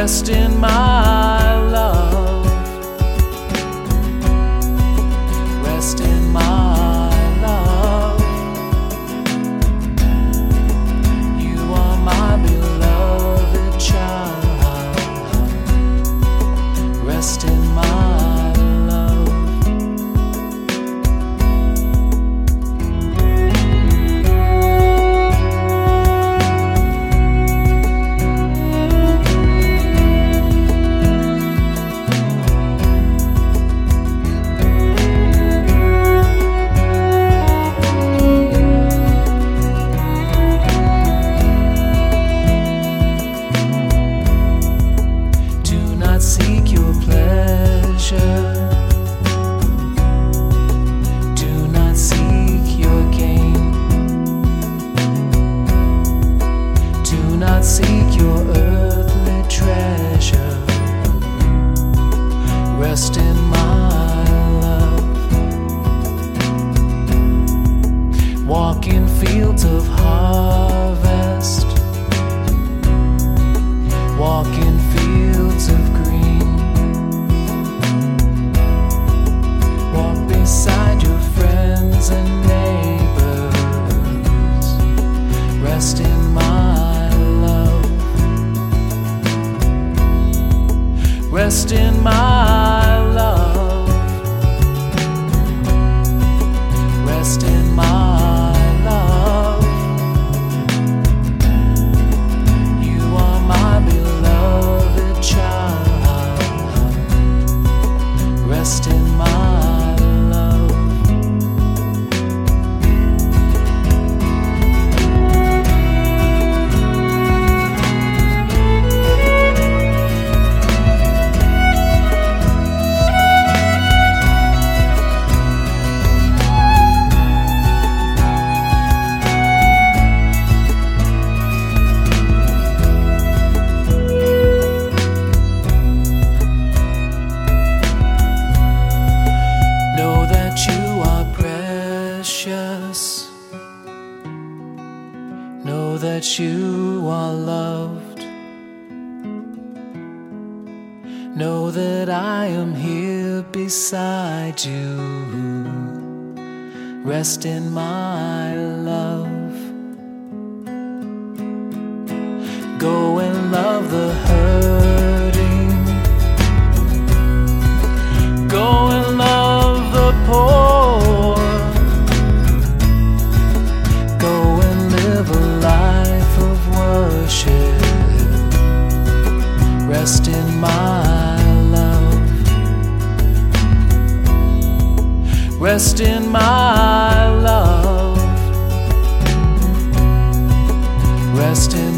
Rest in my love. Rest in my love. You are my beloved child. Rest in my love. Seek your pleasure. Do not seek your gain. Do not seek your earthly treasure. Rest in my love. Walk in fields of harvest. Walk in fields of green. Walk beside your friends and neighbors. Rest in my love. Rest in my love. Rest in my love. You are my beloved child. Rest in my love. Know that you are precious. Know that you are loved. Know that I am here beside you. Rest in my love. Go and love the hurting. Go and love the poor. Go and live a life of worship. Rest in my love. Rest in my love. Rest in